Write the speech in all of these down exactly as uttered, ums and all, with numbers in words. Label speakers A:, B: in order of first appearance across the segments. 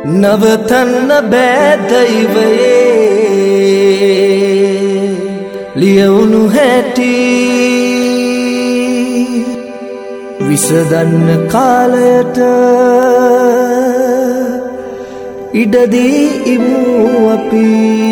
A: නවතන්න බෑ දෛවයේ ලියවුණු හැටි විසදන්න කාලයට ඉඩදී ඉමු අපි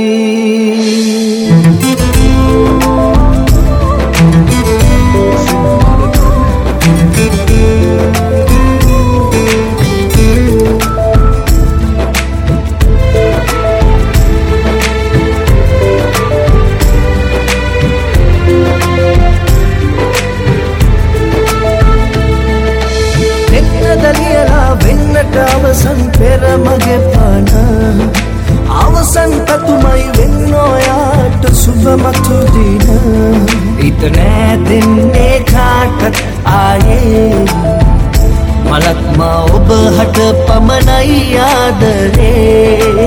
A: අවසන් පෙර මගේ පාන අවසන් පතුමයි වෙන්න ඔයාට සුබ මතු දින ඊට නෑ දෙන්නේ කාටත් ආයේ මලක් මා ඔබ හට පමණයි ආදරේ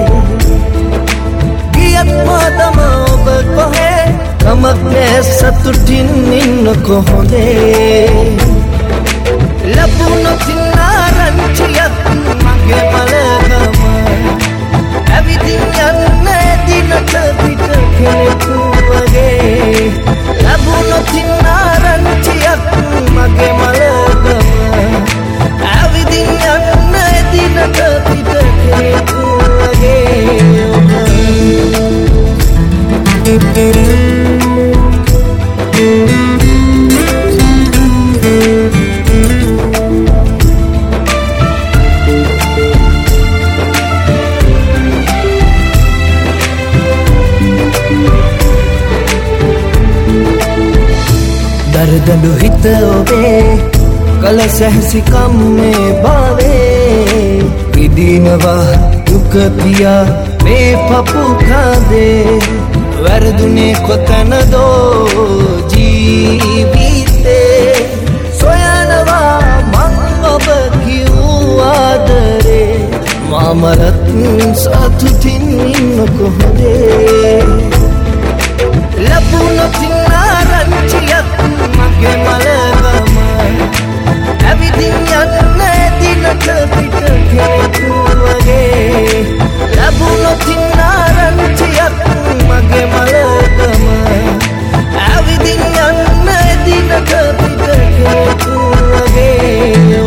A: ගියත් මාතම ඔබ කොහේ කමක් නෑ සතුටින් ඉන්න කොහොඳේ ලැබුණොත් ආරංචියක් මගේ බලගම ඇවිදින් යන්න දිනට පිට කෙනෙකු වගේ ලැබුණොත් ආරංචියක් මගේ මලගම ඇවිදින් යන්න දිනට පිට කෙනෙකු දරදඬු හිත ඔබේ කල සැහැසිකම් මේ භාවේ විදිනවා දුක පියා මේ පපු කාදේ වැරදුනේ කොතනදෝ ජීවිතේ සොයනවා මං ඔබ කියූ ආදරේ මාමරත් සතුටින් ඉන්න කොහොදේ ලැබුණොත් ආරංචියක් මගේ මලගම ඇවිදින් යන්න දිනට පිට කෙනෙකු වගේ ලැබුණොත් ආරංචියක් මගේ මලගම ඇවිදින් යන්න දිනට පිට කෙනෙකු වගේ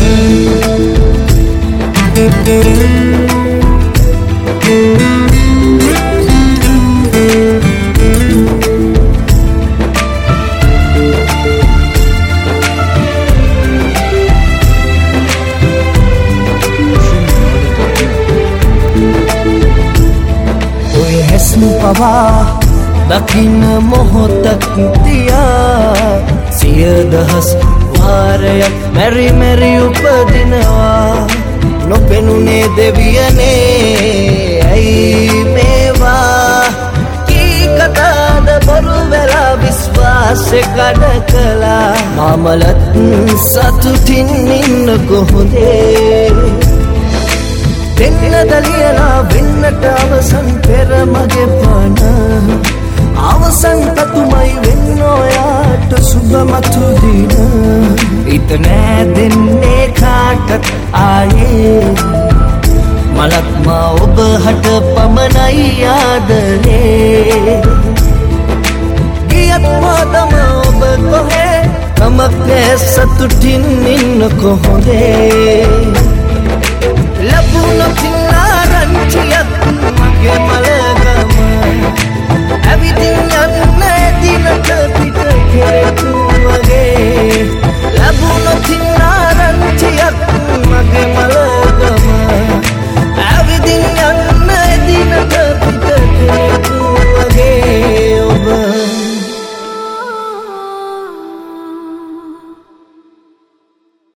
A: පවා දකින්න මොහොතක් තියා සිය දහස් වාරයක් මෙරි මෙරි උපදිනවා නොපෙනුනේ දෙවියනේ ඇයි මේවා කී කතාද බොරු වෙලා විශ්වාසෙ කඩ කළා මාමලත් සතුටින් ඉන්න කොහොඳේ දෙන්න දලියලා වෙන්නට අවසන් පෙර මගේ පාන අවසන් පතුමයි වෙන්න ඔයාට සුබ මතු දින ඊට නෑ දෙන්නේ කාටත් ආයේ මලක් මා ඔබ හට පමණයි ආදරේ ගියත් මාතම ඔබ කොහේ කමක් නෑ සතුටින් ඉන්න කොහොඳේ